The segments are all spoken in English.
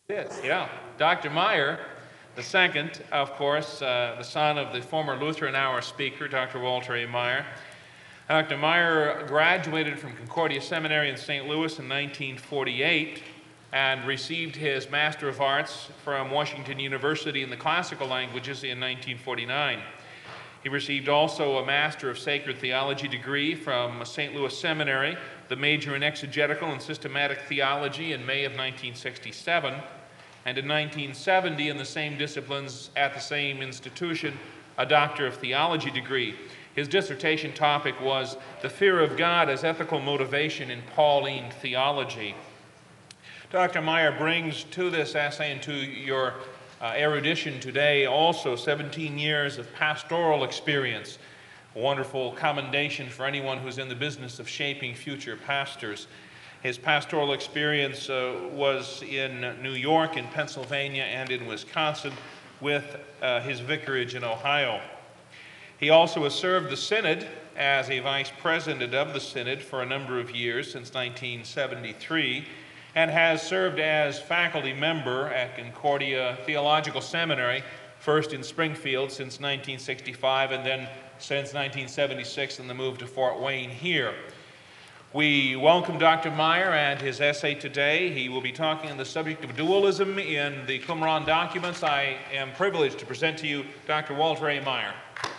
Yes, yeah. Dr. Meyer, the second, of course, the son of the former Lutheran Hour speaker, Dr. Walter A. Meyer. Dr. Meyer graduated from Concordia Seminary in St. Louis in 1948 and received his Master of Arts from Washington University in the classical languages in 1949. He received also a Master of Sacred Theology degree from St. Louis Seminary, the major in exegetical and systematic theology in May of 1967, and in 1970 in the same disciplines at the same institution, a Doctor of Theology degree. His dissertation topic was the fear of God as ethical motivation in Pauline theology. Dr. Meyer brings to this essay and to your erudition today also 17 years of pastoral experience, a wonderful commendation for anyone who's in the business of shaping future pastors. His pastoral experience was in New York, in Pennsylvania, and in Wisconsin, with his vicarage in Ohio. He also has served the Synod as a vice president of the Synod for a number of years, since 1973, and has served as faculty member at Concordia Theological Seminary, first in Springfield since 1965, and then since 1976 in the move to Fort Wayne here. We welcome Dr. Meyer and his essay today. He will be talking on the subject of dualism in the Qumran documents. I am privileged to present to you Dr. Walter A. Meyer.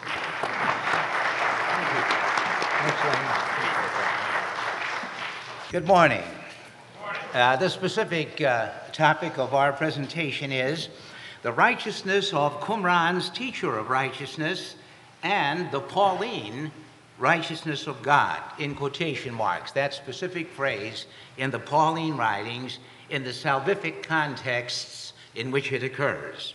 Good morning. The specific topic of our presentation is the righteousness of Qumran's teacher of righteousness and the Pauline righteousness of God, in quotation marks, that specific phrase in the Pauline writings in the salvific contexts in which it occurs.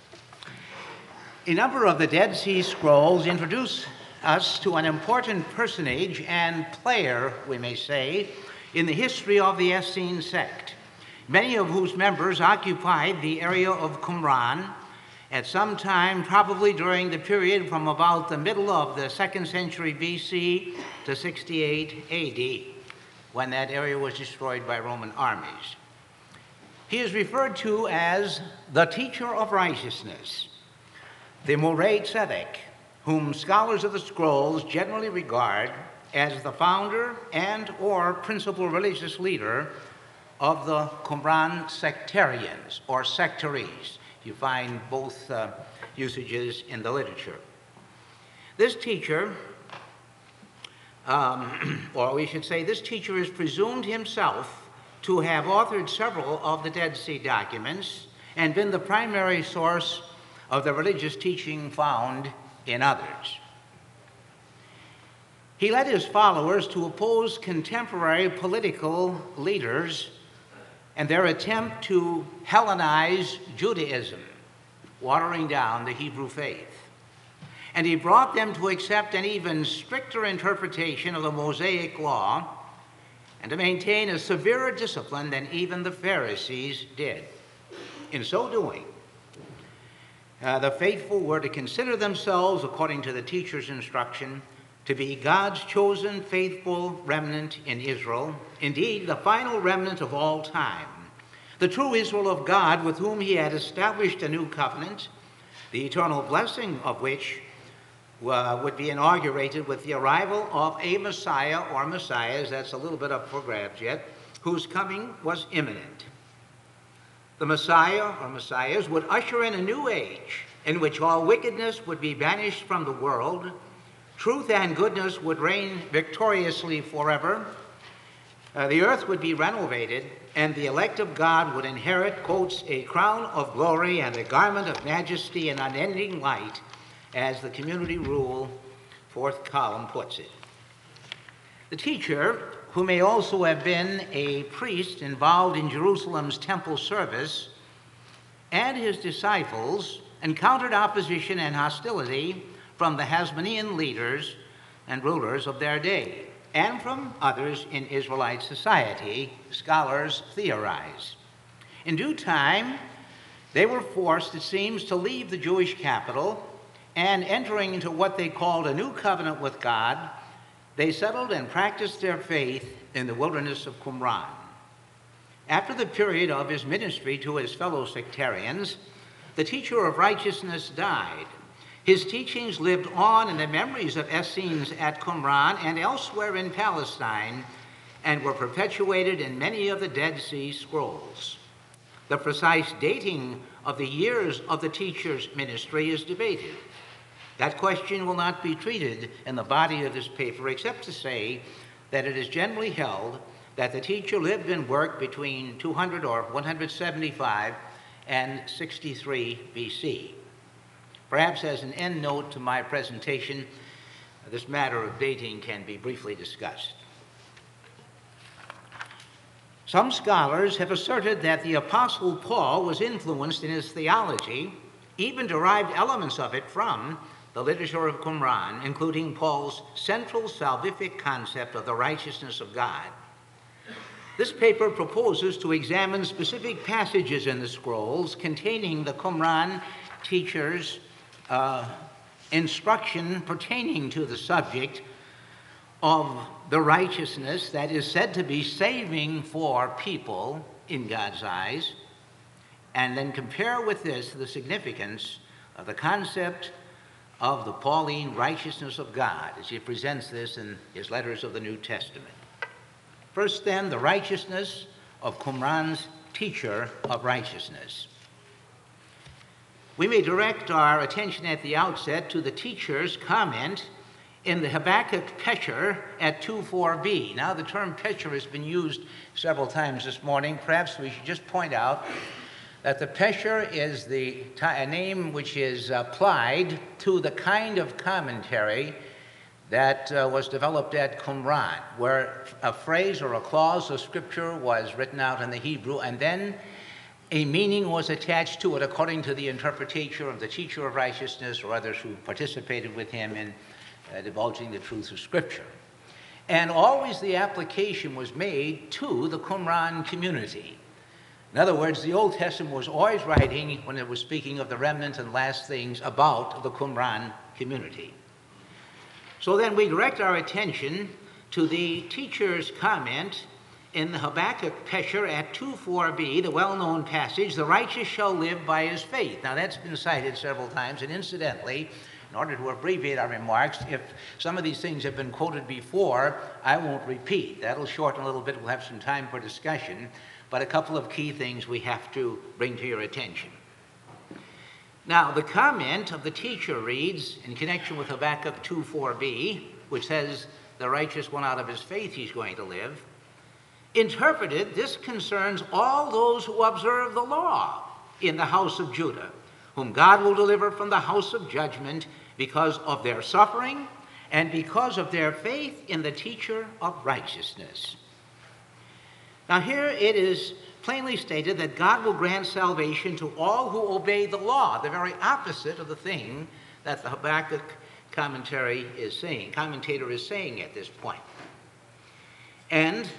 A number of the Dead Sea Scrolls introduce us to an important personage and player, we may say, in the history of the Essene sect, many of whose members occupied the area of Qumran at some time, probably during the period from about the middle of the 2nd century BC to 68 AD, when that area was destroyed by Roman armies. He is referred to as the teacher of righteousness, the Moreh Tzedek, whom scholars of the scrolls generally regard as the founder and or principal religious leader of the Qumran sectarians or sectaries. You find both usages in the literature. This teacher, or we should say this teacher is presumed himself to have authored several of the Dead Sea documents and been the primary source of the religious teaching found in others. He led his followers to oppose contemporary political leaders and their attempt to Hellenize Judaism, watering down the Hebrew faith. And he brought them to accept an even stricter interpretation of the Mosaic law and to maintain a severer discipline than even the Pharisees did. In so doing, the faithful were to consider themselves, according to the teacher's instruction, to be God's chosen faithful remnant in Israel, indeed the final remnant of all time, the true Israel of God with whom he had established a new covenant, the eternal blessing of which would be inaugurated with the arrival of a Messiah or Messiahs, that's a little bit up for grabs yet, whose coming was imminent. The Messiah or Messiahs would usher in a new age in which all wickedness would be banished from the world, truth and goodness would reign victoriously forever, the earth would be renovated, and the elect of God would inherit, quotes, a crown of glory and a garment of majesty and unending light, as the community rule, fourth column, puts it. The teacher, who may also have been a priest involved in Jerusalem's temple service, and his disciples encountered opposition and hostility from the Hasmonean leaders and rulers of their day, and from others in Israelite society, scholars theorize. In due time, they were forced, it seems, to leave the Jewish capital, and entering into what they called a new covenant with God, they settled and practiced their faith in the wilderness of Qumran. After the period of his ministry to his fellow sectarians, the teacher of righteousness died. His teachings lived on in the memories of Essenes at Qumran and elsewhere in Palestine, and were perpetuated in many of the Dead Sea Scrolls. The precise dating of the years of the teacher's ministry is debated. That question will not be treated in the body of this paper, except to say that it is generally held that the teacher lived and worked between 200 or 175 and 63 BC. Perhaps as an end note to my presentation, this matter of dating can be briefly discussed. Some scholars have asserted that the Apostle Paul was influenced in his theology, even derived elements of it from the literature of Qumran, including Paul's central salvific concept of the righteousness of God. This paper proposes to examine specific passages in the scrolls containing the Qumran teacher's instruction pertaining to the subject of the righteousness that is said to be saving for people in God's eyes, and then compare with this the significance of the concept of the Pauline righteousness of God as he presents this in his letters of the New Testament. First, then, the righteousness of Qumran's teacher of righteousness. We may direct our attention at the outset to the teacher's comment in the Habakkuk Pesher at 2:4b. Now, the term Pesher has been used several times this morning. Perhaps we should just point out that the Pesher is the name which is applied to the kind of commentary that was developed at Qumran, where a phrase or a clause of Scripture was written out in the Hebrew, and then a meaning was attached to it according to the interpretation of the teacher of righteousness or others who participated with him in divulging the truths of Scripture. And always the application was made to the Qumran community. In other words, the Old Testament was always writing, when it was speaking of the remnant and last things, about the Qumran community. So then we direct our attention to the teacher's comment in the Habakkuk Pesher at 2:4b, the well-known passage, "The righteous shall live by his faith." Now, that's been cited several times, and incidentally, in order to abbreviate our remarks, if some of these things have been quoted before, I won't repeat. That'll shorten a little bit. We'll have some time for discussion, but a couple of key things we have to bring to your attention. Now, the comment of the teacher reads, in connection with Habakkuk 2:4b, which says, "The righteous one out of his faith he's going to live," interpreted, this concerns all those who observe the law in the house of Judah, whom God will deliver from the house of judgment because of their suffering and because of their faith in the teacher of righteousness. Now, here it is plainly stated that God will grant salvation to all who obey the law, the very opposite of the thing that the Habakkuk commentator is saying at this point. And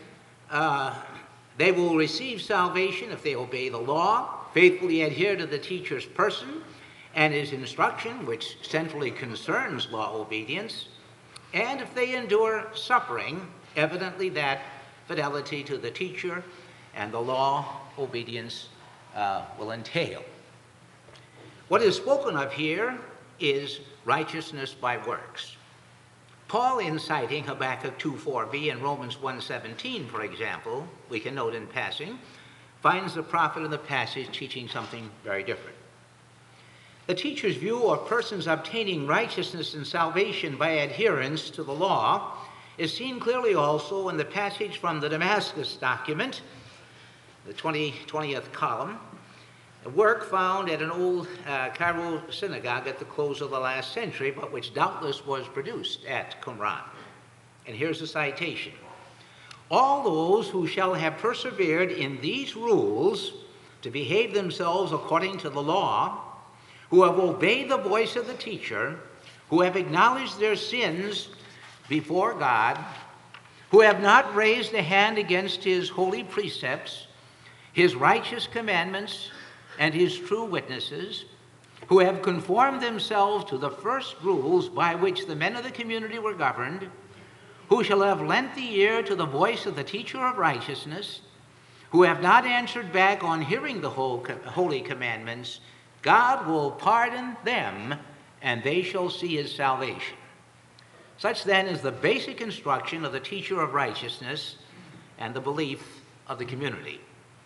they will receive salvation if they obey the law, faithfully adhere to the teacher's person and his instruction, which centrally concerns law obedience, and if they endure suffering, evidently that fidelity to the teacher and the law obedience will entail. What is spoken of here is righteousness by works. Paul, in citing Habakkuk 2:4b and Romans 1:17, for example, we can note in passing, finds the prophet in the passage teaching something very different. The teacher's view of persons obtaining righteousness and salvation by adherence to the law is seen clearly also in the passage from the Damascus document, the 20th column, a work found at an old Cairo synagogue at the close of the last century, but which doubtless was produced at Qumran. And here's the citation. "All those who shall have persevered in these rules to behave themselves according to the law, who have obeyed the voice of the teacher, who have acknowledged their sins before God, who have not raised a hand against his holy precepts, his righteous commandments, and his true witnesses, who have conformed themselves to the first rules by which the men of the community were governed, who shall have lent the ear to the voice of the teacher of righteousness, who have not answered back on hearing the holy commandments, God will pardon them, and they shall see his salvation. Such then is the basic instruction of the teacher of righteousness and the belief of the community.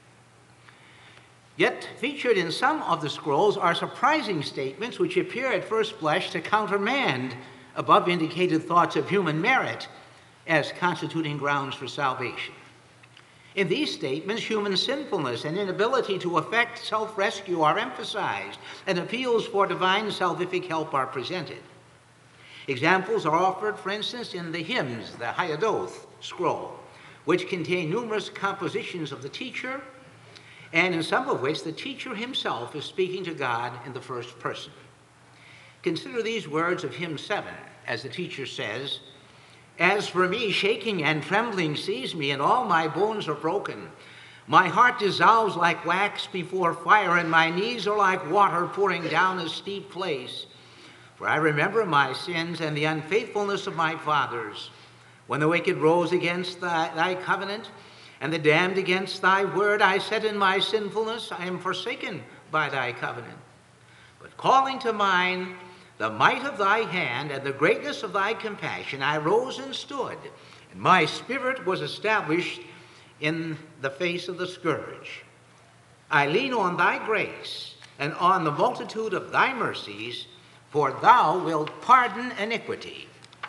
Yet featured in some of the scrolls are surprising statements which appear at first blush to countermand above indicated thoughts of human merit as constituting grounds for salvation. In these statements, human sinfulness and inability to effect self-rescue are emphasized, and appeals for divine salvific help are presented. Examples are offered, for instance, in the hymns, the Hayadoth scroll, which contain numerous compositions of the teacher, and in some of which the teacher himself is speaking to God in the first person. Consider these words of hymn 7, as the teacher says, "As for me, shaking and trembling seize me, and all my bones are broken. My heart dissolves like wax before fire, and my knees are like water pouring down a steep place. For I remember my sins and the unfaithfulness of my fathers. When the wicked rose against thy covenant, and the damned against thy word, I said in my sinfulness, I am forsaken by thy covenant. But calling to mind the might of thy hand and the greatness of thy compassion, I rose and stood, and my spirit was established in the face of the scourge. I lean on thy grace and on the multitude of thy mercies, for thou wilt pardon iniquity.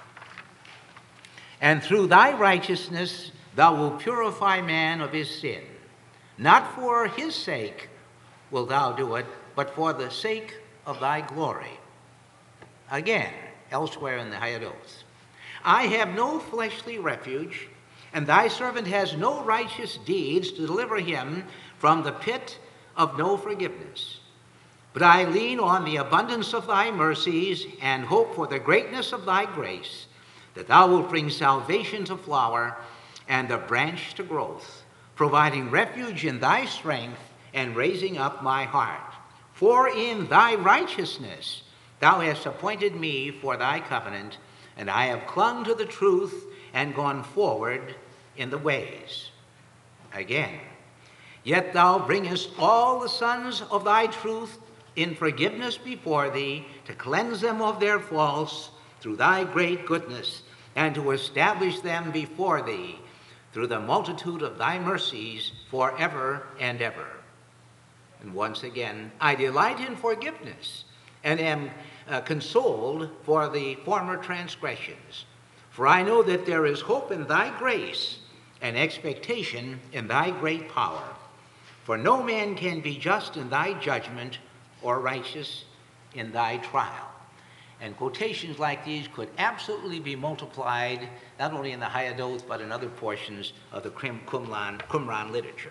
And through thy righteousness thou wilt purify man of his sin. Not for his sake wilt thou do it, but for the sake of thy glory." Again, elsewhere in the Hayadoth, "I have no fleshly refuge, and thy servant has no righteous deeds to deliver him from the pit of no forgiveness. But I lean on the abundance of thy mercies and hope for the greatness of thy grace, that thou wilt bring salvation to flower and the branch to growth, providing refuge in thy strength and raising up my heart. For in thy righteousness thou hast appointed me for thy covenant, and I have clung to the truth and gone forward in the ways." Again, "Yet thou bringest all the sons of thy truth in forgiveness before thee, to cleanse them of their faults through thy great goodness, and to establish them before thee through the multitude of thy mercies forever and ever." And once again, "I delight in forgiveness and am consoled for the former transgressions. For I know that there is hope in thy grace and expectation in thy great power. For no man can be just in thy judgment or righteous in thy trial." And quotations like these could absolutely be multiplied, not only in the Hayadoth, but in other portions of the Qumran literature.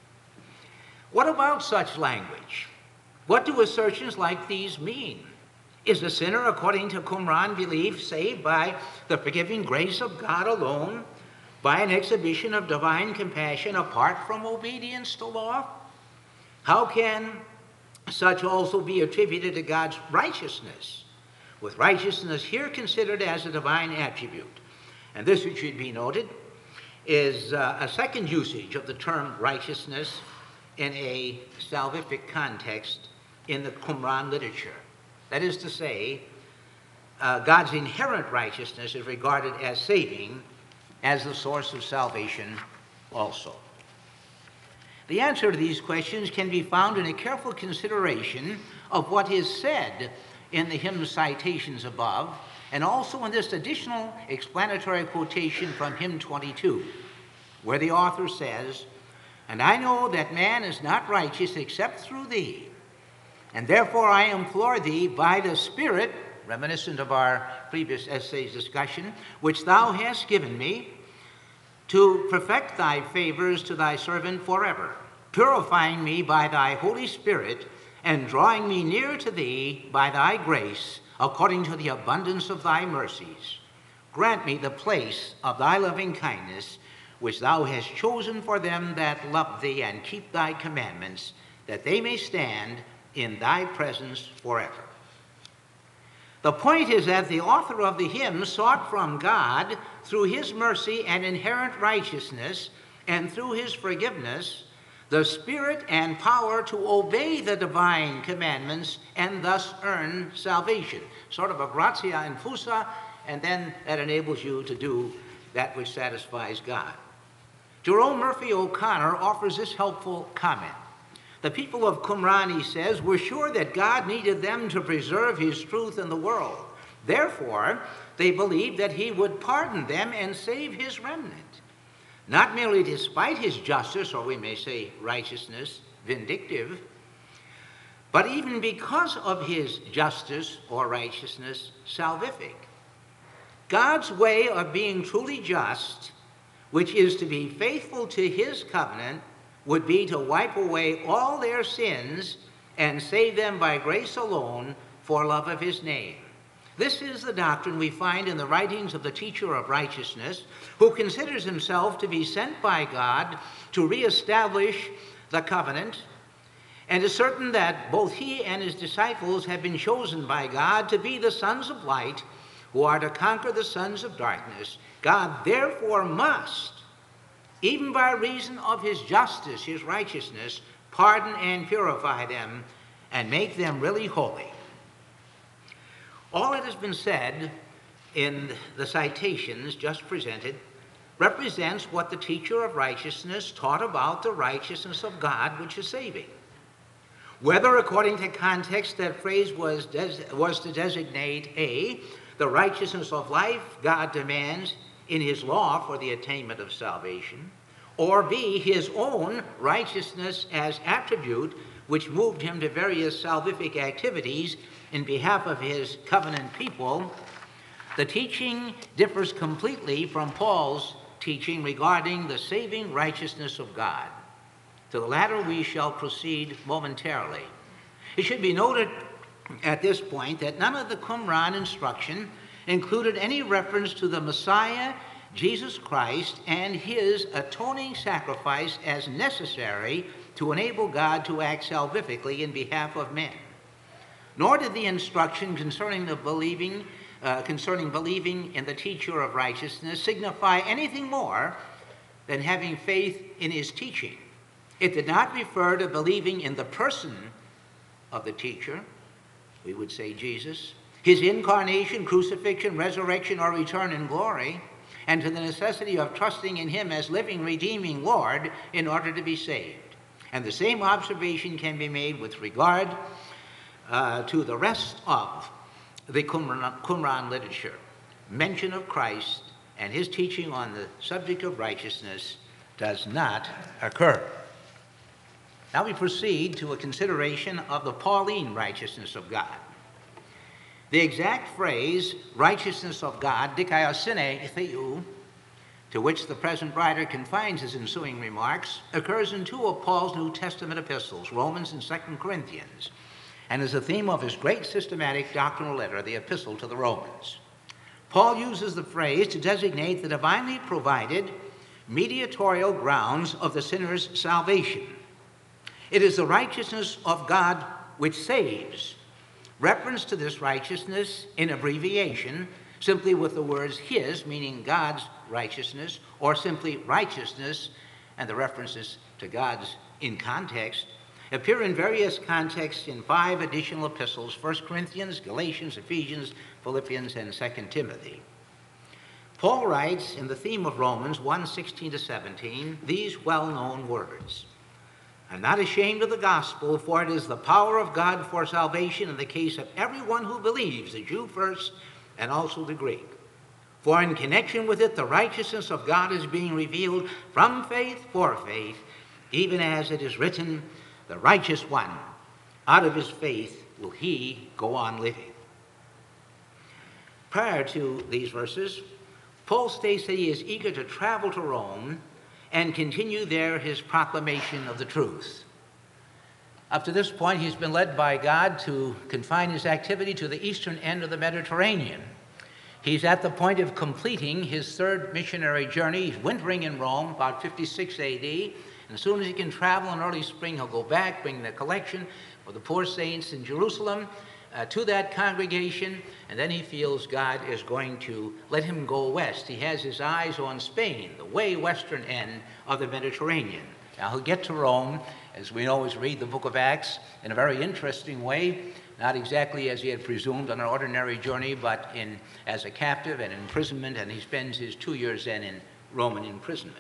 What about such language? What do assertions like these mean? Is the sinner, according to Qumran belief, saved by the forgiving grace of God alone, by an exhibition of divine compassion apart from obedience to law? How can such also be attributed to God's righteousness, with righteousness here considered as a divine attribute? And this, which should be noted, is a second usage of the term righteousness in a salvific context in the Qumran literature. That is to say, God's inherent righteousness is regarded as saving, as the source of salvation also. The answer to these questions can be found in a careful consideration of what is said in the hymn citations above, and also in this additional explanatory quotation from hymn 22, where the author says, "And I know that man is not righteous except through thee, and therefore I implore thee by the Spirit," reminiscent of our previous essay's discussion, "which thou hast given me, to perfect thy favors to thy servant forever, purifying me by thy Holy Spirit, and drawing me near to thee by thy grace, according to the abundance of thy mercies. Grant me the place of thy loving kindness, which thou hast chosen for them that love thee and keep thy commandments, that they may stand in thy presence forever." The point is that the author of the hymn sought from God, through his mercy and inherent righteousness, and through his forgiveness, the spirit and power to obey the divine commandments and thus earn salvation. Sort of a gratia infusa, and then that enables you to do that which satisfies God. Jerome Murphy O'Connor offers this helpful comment. The people of Qumran, he says, were sure that God needed them to preserve his truth in the world. Therefore, they believed that he would pardon them and save his remnant. Not merely despite his justice, or we may say righteousness, vindictive, but even because of his justice or righteousness, salvific. God's way of being truly just, which is to be faithful to his covenant, would be to wipe away all their sins and save them by grace alone for love of his name. This is the doctrine we find in the writings of the teacher of righteousness, who considers himself to be sent by God to reestablish the covenant, and is certain that both he and his disciples have been chosen by God to be the sons of light, who are to conquer the sons of darkness. God therefore must, even by reason of his justice, his righteousness, pardon and purify them and make them really holy. All that has been said in the citations just presented represents what the teacher of righteousness taught about the righteousness of God, which is saving. Whether according to context that phrase was to designate A, the righteousness of life God demands in his law for the attainment of salvation, or B, his own righteousness as attribute which moved him to various salvific activities in behalf of his covenant people, the teaching differs completely from Paul's teaching regarding the saving righteousness of God. To the latter we shall proceed momentarily. It should be noted at this point that none of the Qumran instruction included any reference to the Messiah, Jesus Christ, and his atoning sacrifice as necessary to enable God to act salvifically in behalf of men. Nor did the instruction concerning believing in the teacher of righteousness signify anything more than having faith in his teaching. It did not refer to believing in the person of the teacher, we would say Jesus, his incarnation, crucifixion, resurrection, or return in glory, and to the necessity of trusting in him as living, redeeming Lord in order to be saved. And the same observation can be made with regard to the rest of the Qumran literature. Mention of Christ and his teaching on the subject of righteousness does not occur. Now we proceed to a consideration of the Pauline righteousness of God. The exact phrase, righteousness of God, dikaiosine theou, to which the present writer confines his ensuing remarks, occurs in two of Paul's New Testament epistles, Romans and 2 Corinthians, and is the theme of his great systematic doctrinal letter, the Epistle to the Romans. Paul uses the phrase to designate the divinely provided mediatorial grounds of the sinner's salvation. It is the righteousness of God which saves. Reference to this righteousness in abbreviation, simply with the words his, meaning God's righteousness, or simply righteousness, and the references to God's in context, appear in various contexts in 5 additional epistles: 1 Corinthians, Galatians, Ephesians, Philippians, and 2 Timothy. Paul writes in the theme of Romans 1:16-17 these well-known words: I'm not ashamed of the gospel, for it is the power of God for salvation in the case of everyone who believes, the Jew first and also the Greek. For in connection with it, the righteousness of God is being revealed from faith for faith, even as it is written, the righteous one, out of his faith will he go on living. Prior to these verses, Paul states that he is eager to travel to Rome and continue there his proclamation of the truth. Up to this point, he's been led by God to confine his activity to the eastern end of the Mediterranean. He's at the point of completing his third missionary journey. He's wintering in Rome, about 56 A.D., and as soon as he can travel in early spring, he'll go back, bring the collection for the poor saints in Jerusalem to that congregation, and then he feels God is going to let him go west. He has his eyes on Spain, the way western end of the Mediterranean. Now he'll get to Rome, as we always read the book of Acts, in a very interesting way, not exactly as he had presumed on an ordinary journey, but as a captive and imprisonment, and he spends his 2 years then in Roman imprisonment.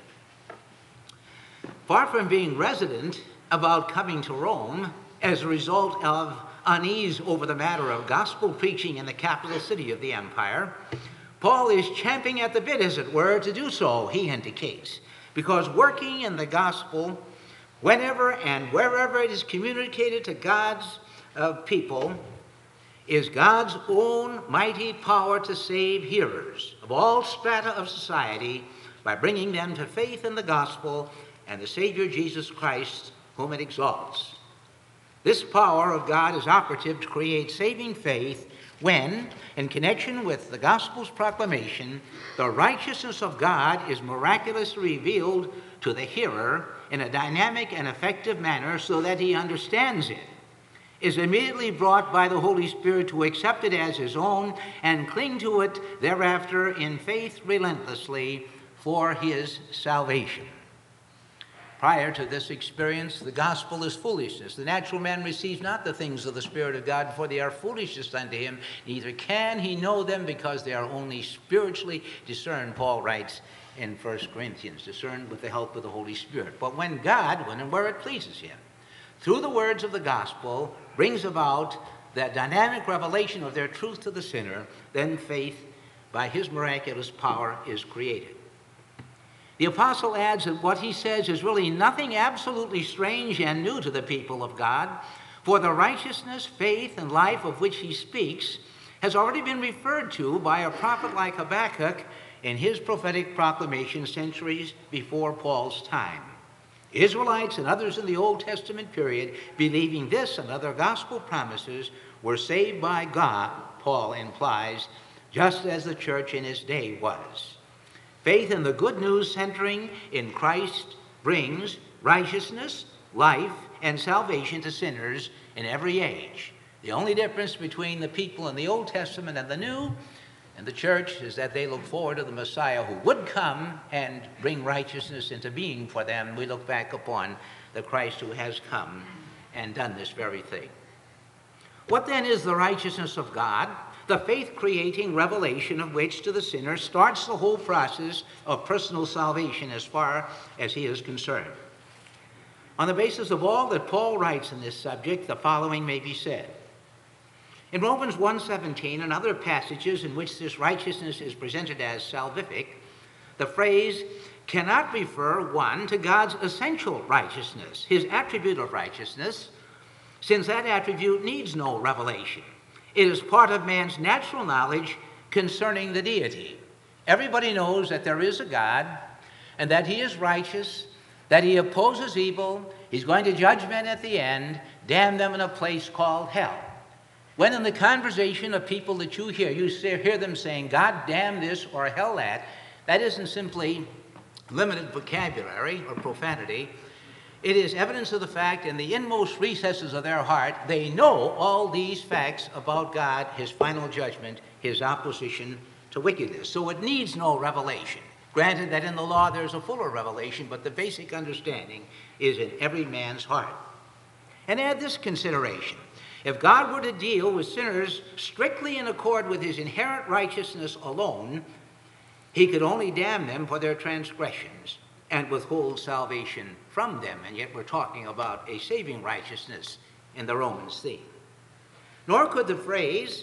Far from being resident about coming to Rome as a result of unease over the matter of gospel preaching in the capital city of the empire, Paul is champing at the bit, as it were, to do so, he indicates, because working in the gospel, whenever and wherever it is communicated to God's people, is God's own mighty power to save hearers of all strata of society by bringing them to faith in the gospel and the Savior Jesus Christ, whom it exalts. This power of God is operative to create saving faith when, in connection with the gospel's proclamation, the righteousness of God is miraculously revealed to the hearer in a dynamic and effective manner so that he understands it, is immediately brought by the Holy Spirit to accept it as his own and cling to it thereafter in faith relentlessly for his salvation. Prior to this experience, the gospel is foolishness. The natural man receives not the things of the Spirit of God, for they are foolishness unto him. Neither can he know them, because they are only spiritually discerned, Paul writes in 1 Corinthians, discerned with the help of the Holy Spirit. But when God, when and where it pleases him, through the words of the gospel, brings about that dynamic revelation of their truth to the sinner, then faith, by his miraculous power, is created. The apostle adds that what he says is really nothing absolutely strange and new to the people of God, for the righteousness, faith, and life of which he speaks has already been referred to by a prophet like Habakkuk in his prophetic proclamation centuries before Paul's time. Israelites and others in the Old Testament period, believing this and other gospel promises, were saved by God, Paul implies, just as the church in his day was. Faith in the good news centering in Christ brings righteousness, life, and salvation to sinners in every age. The only difference between the people in the Old Testament and the New and the church is that they look forward to the Messiah who would come and bring righteousness into being for them. We look back upon the Christ who has come and done this very thing. What then is the righteousness of God? The faith-creating revelation of which to the sinner starts the whole process of personal salvation as far as he is concerned. On the basis of all that Paul writes in this subject, the following may be said. In Romans 1:17 and other passages in which this righteousness is presented as salvific, the phrase cannot refer, one, to God's essential righteousness, his attribute of righteousness, since that attribute needs no revelation. It is part of man's natural knowledge concerning the deity. Everybody knows that there is a God and that he is righteous, that he opposes evil, he's going to judge men at the end, damn them in a place called hell. When in the conversation of people that you hear them saying, God damn this or hell that isn't simply limited vocabulary or profanity. It is evidence of the fact in the inmost recesses of their heart, they know all these facts about God, his final judgment, his opposition to wickedness. So it needs no revelation. Granted that in the law there's a fuller revelation, but the basic understanding is in every man's heart. And add this consideration. If God were to deal with sinners strictly in accord with his inherent righteousness alone, he could only damn them for their transgressions and withhold salvation from them. And yet we're talking about a saving righteousness in the Romans theme. Nor could the phrase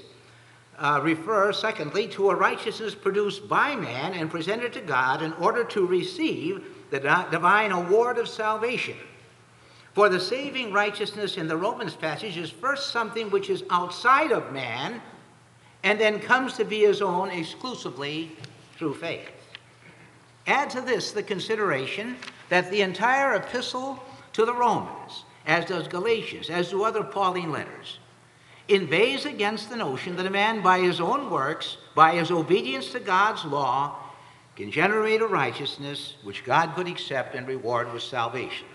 refer, secondly, to a righteousness produced by man and presented to God in order to receive the divine award of salvation. For the saving righteousness in the Romans passage is first something which is outside of man and then comes to be his own exclusively through faith. Add to this the consideration that the entire epistle to the Romans, as does Galatians, as do other Pauline letters, inveighs against the notion that a man by his own works, by his obedience to God's law, can generate a righteousness which God could accept and reward with salvation.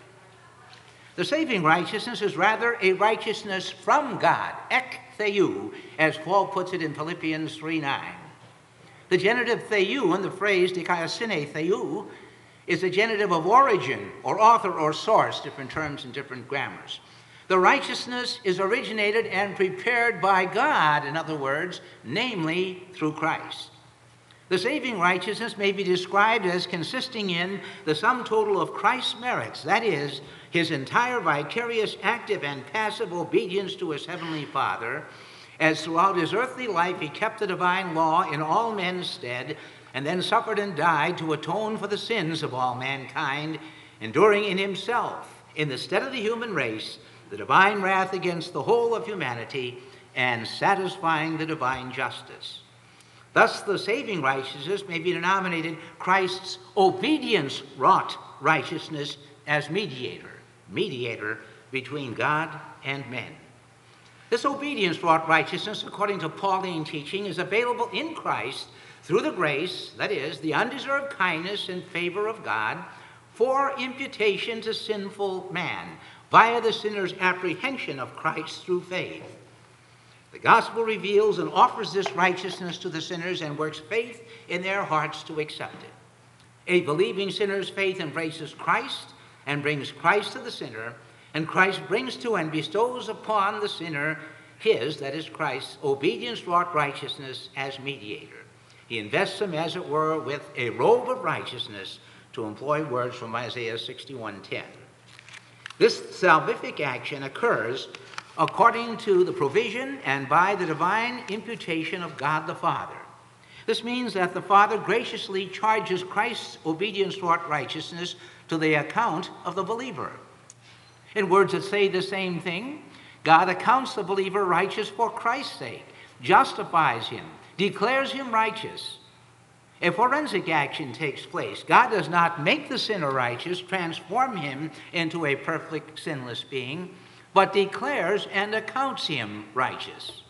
The saving righteousness is rather a righteousness from God, ek theou, as Paul puts it in Philippians 3:9. The genitive theou in the phrase dikaiosine theou is a genitive of origin or author or source, different terms in different grammars. The righteousness is originated and prepared by God, in other words, namely through Christ. The saving righteousness may be described as consisting in the sum total of Christ's merits, that is, his entire vicarious active and passive obedience to his heavenly Father, as throughout his earthly life he kept the divine law in all men's stead, and then suffered and died to atone for the sins of all mankind, enduring in himself, in the stead of the human race, the divine wrath against the whole of humanity, and satisfying the divine justice. Thus, the saving righteousness may be denominated Christ's obedience-wrought righteousness as mediator between God and men. This obedience-wrought righteousness, according to Pauline teaching, is available in Christ through the grace, that is, the undeserved kindness and favor of God, for imputation to sinful man, via the sinner's apprehension of Christ through faith. The gospel reveals and offers this righteousness to the sinners and works faith in their hearts to accept it. A believing sinner's faith embraces Christ and brings Christ to the sinner, and Christ brings to and bestows upon the sinner his, that is Christ's, obedience-wrought righteousness as mediator. He invests him, as it were, with a robe of righteousness, to employ words from Isaiah 61:10. This salvific action occurs according to the provision and by the divine imputation of God the Father. This means that the Father graciously charges Christ's obedience-wrought righteousness to the account of the believer. In words that say the same thing, God accounts the believer righteous for Christ's sake, justifies him, declares him righteous. A forensic action takes place. God does not make the sinner righteous, transform him into a perfect, sinless being, but declares and accounts him righteous.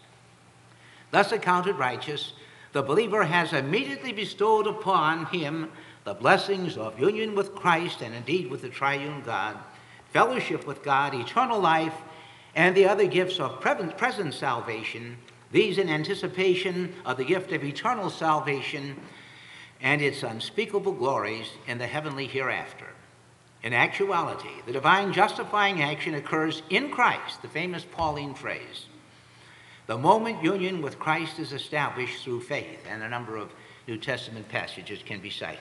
Thus accounted righteous, the believer has immediately bestowed upon him the blessings of union with Christ and indeed with the triune God, fellowship with God, eternal life, and the other gifts of present salvation, these in anticipation of the gift of eternal salvation and its unspeakable glories in the heavenly hereafter. In actuality, the divine justifying action occurs in Christ, the famous Pauline phrase, the moment union with Christ is established through faith, and a number of New Testament passages can be cited.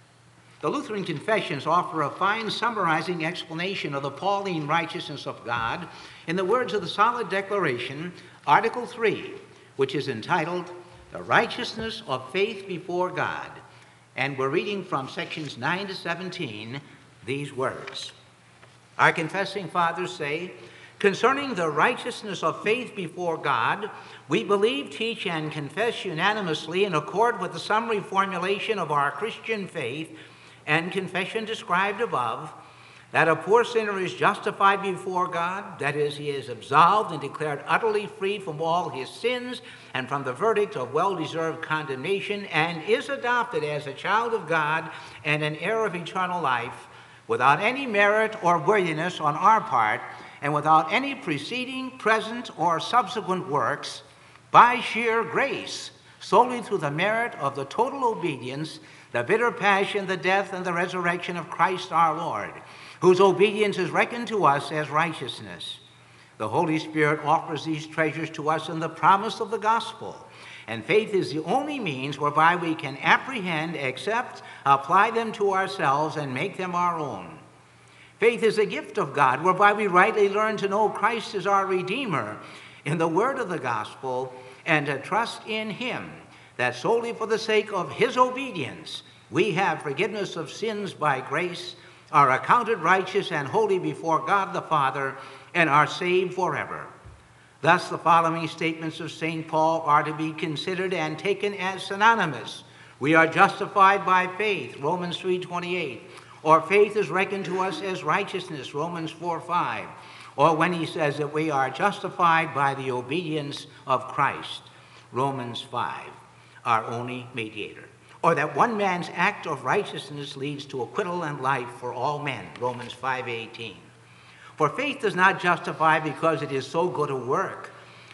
The Lutheran confessions offer a fine summarizing explanation of the Pauline righteousness of God in the words of the Solid Declaration, Article 3, which is entitled, The Righteousness of Faith Before God. And we're reading from sections 9 to 17 these words. Our confessing fathers say, concerning the righteousness of faith before God, we believe, teach, and confess unanimously in accord with the summary formulation of our Christian faith and confession described above, that a poor sinner is justified before God, that is, he is absolved and declared utterly free from all his sins and from the verdict of well-deserved condemnation, and is adopted as a child of God and an heir of eternal life, without any merit or worthiness on our part, and without any preceding, present, or subsequent works, by sheer grace, solely through the merit of the total obedience, the bitter passion, the death, and the resurrection of Christ our Lord, whose obedience is reckoned to us as righteousness. The Holy Spirit offers these treasures to us in the promise of the gospel, and faith is the only means whereby we can apprehend, accept, apply them to ourselves, and make them our own. Faith is a gift of God whereby we rightly learn to know Christ as our Redeemer in the word of the gospel and to trust in him, that solely for the sake of his obedience we have forgiveness of sins by grace, are accounted righteous and holy before God the Father, and are saved forever. Thus, the following statements of St. Paul are to be considered and taken as synonymous. We are justified by faith, Romans 3:28. Or faith is reckoned to us as righteousness, Romans 4:5. Or when he says that we are justified by the obedience of Christ, Romans 5, our only mediator. Or that one man's act of righteousness leads to acquittal and life for all men, Romans 5:18. For faith does not justify because it is so good a work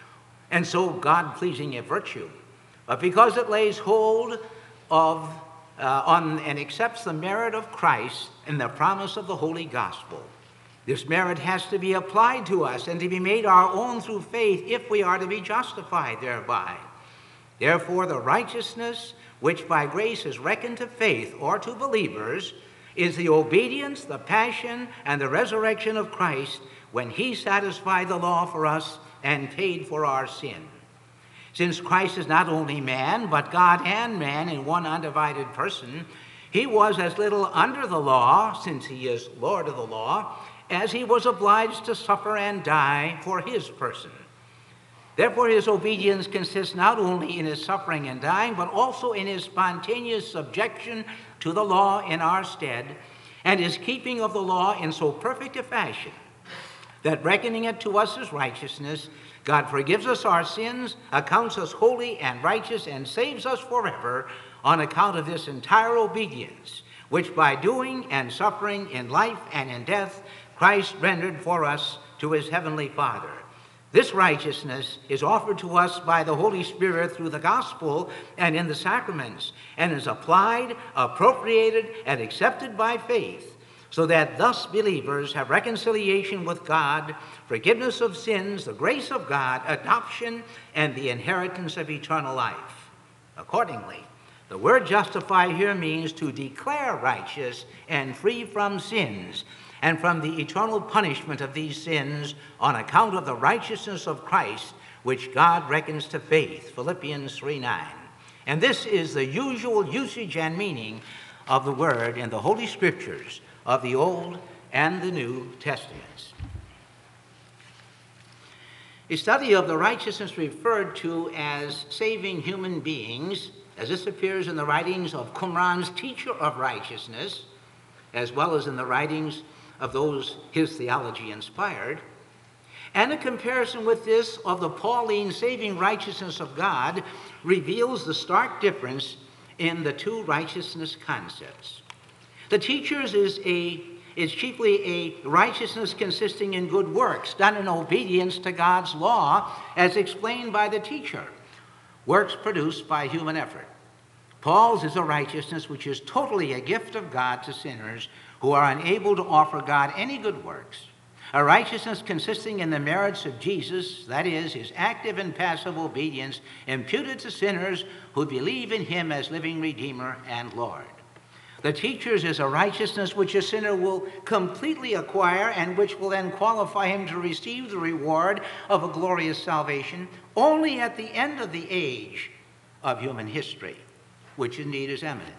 and so God-pleasing a virtue, but because it lays hold of and accepts the merit of Christ and the promise of the holy gospel. This merit has to be applied to us and to be made our own through faith if we are to be justified thereby. Therefore, the righteousness which by grace is reckoned to faith or to believers is the obedience, the passion, and the resurrection of Christ when he satisfied the law for us and paid for our sin. Since Christ is not only man, but God and man in one undivided person, he was as little under the law, since he is Lord of the law, as he was obliged to suffer and die for his person. Therefore, his obedience consists not only in his suffering and dying, but also in his spontaneous subjection to the law in our stead, and his keeping of the law in so perfect a fashion that, reckoning it to us as righteousness, God forgives us our sins, accounts us holy and righteous, and saves us forever on account of this entire obedience, which by doing and suffering in life and in death, Christ rendered for us to his heavenly Father. This righteousness is offered to us by the Holy Spirit through the gospel and in the sacraments, and is applied, appropriated, and accepted by faith, so that thus believers have reconciliation with God, forgiveness of sins, the grace of God, adoption, and the inheritance of eternal life. Accordingly, the word justify here means to declare righteous and free from sins, and from the eternal punishment of these sins on account of the righteousness of Christ, which God reckons to faith, Philippians 3:9. And this is the usual usage and meaning of the word in the Holy Scriptures of the Old and the New Testaments. A study of the righteousness referred to as saving human beings, as this appears in the writings of Qumran's teacher of righteousness, as well as in the writings of those his theology inspired, and a comparison with this of the Pauline saving righteousness of God reveals the stark difference in the two righteousness concepts. The teacher's is chiefly a righteousness consisting in good works, done in obedience to God's law, as explained by the teacher, works produced by human effort. Paul's is a righteousness which is totally a gift of God to sinners who are unable to offer God any good works, a righteousness consisting in the merits of Jesus, that is, his active and passive obedience imputed to sinners who believe in him as living Redeemer and Lord. The teacher's is a righteousness which a sinner will completely acquire and which will then qualify him to receive the reward of a glorious salvation only at the end of the age of human history, which indeed is eminent.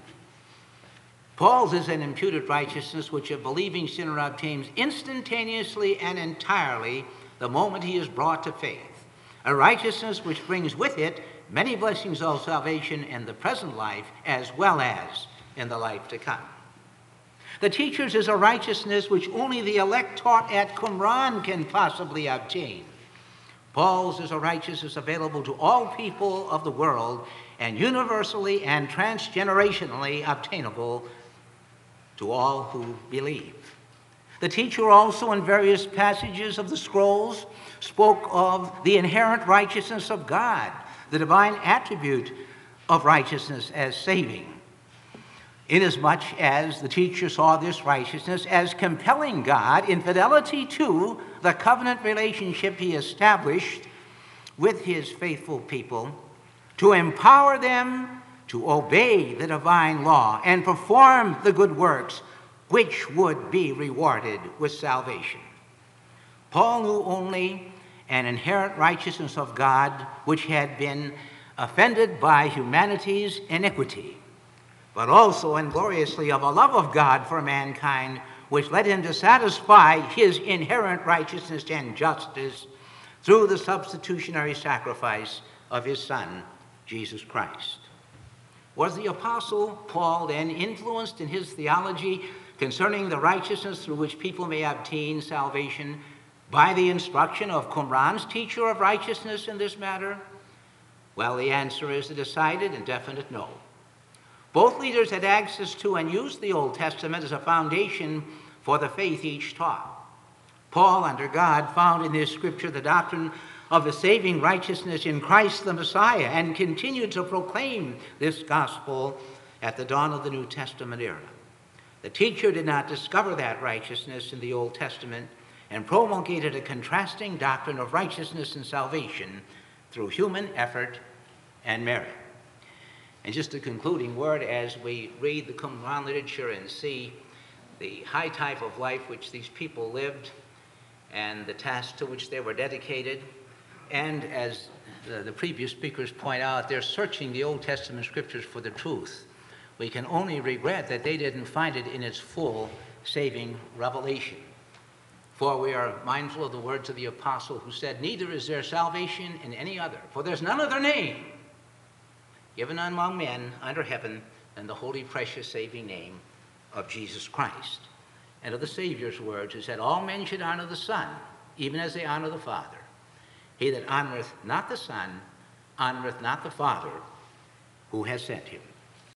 Paul's is an imputed righteousness which a believing sinner obtains instantaneously and entirely the moment he is brought to faith, a righteousness which brings with it many blessings of salvation in the present life as well as in the life to come. The teacher's is a righteousness which only the elect taught at Qumran can possibly obtain. Paul's is a righteousness available to all people of the world and universally and transgenerationally obtainable to all who believe. The teacher also in various passages of the scrolls spoke of the inherent righteousness of God, the divine attribute of righteousness as saving, inasmuch as the teacher saw this righteousness as compelling God in fidelity to the covenant relationship he established with his faithful people, to empower them to obey the divine law and perform the good works which would be rewarded with salvation. Paul knew only an inherent righteousness of God which had been offended by humanity's iniquity, but also and gloriously of a love of God for mankind which led him to satisfy his inherent righteousness and justice through the substitutionary sacrifice of his Son, Jesus Christ. Was the Apostle Paul then influenced in his theology concerning the righteousness through which people may obtain salvation by the instruction of Qumran's teacher of righteousness in this matter? Well, the answer is a decided and definite no. Both leaders had access to and used the Old Testament as a foundation for the faith each taught. Paul, under God, found in this scripture the doctrine of the saving righteousness in Christ the Messiah and continued to proclaim this gospel at the dawn of the New Testament era. The teacher did not discover that righteousness in the Old Testament and promulgated a contrasting doctrine of righteousness and salvation through human effort and merit. And just a concluding word, as we read the Qumran literature and see the high type of life which these people lived and the tasks to which they were dedicated, and as the previous speakers point out, they're searching the Old Testament scriptures for the truth. We can only regret that they didn't find it in its full saving revelation. For we are mindful of the words of the apostle who said, "Neither is there salvation in any other, for there's none other name given among men under heaven than the holy, precious, saving name of Jesus Christ." And of the Savior's words, who said, "All men should honor the Son, even as they honor the Father. He that honoreth not the Son, honoreth not the Father who has sent him."